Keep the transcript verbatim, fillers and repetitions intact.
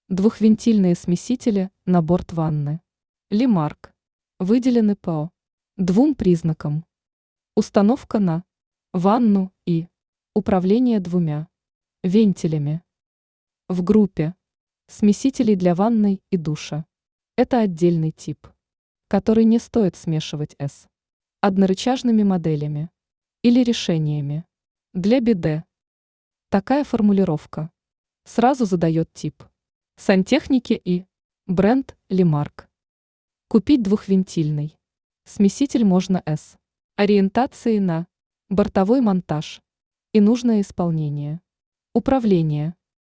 Двухвентильные смесители на борт ванны. Лимарк. Выделены по двум признакам. Установка на ванну и управление двумя вентилями. В группе смесителей для ванной и душа. Это отдельный тип, который не стоит смешивать с однорычажными моделями или решениями для биде. Такая формулировка сразу задает тип сантехники и бренд Лимарк. Купить двухвентильный смеситель можно с ориентацией на бортовой монтаж и нужное исполнение. Управление.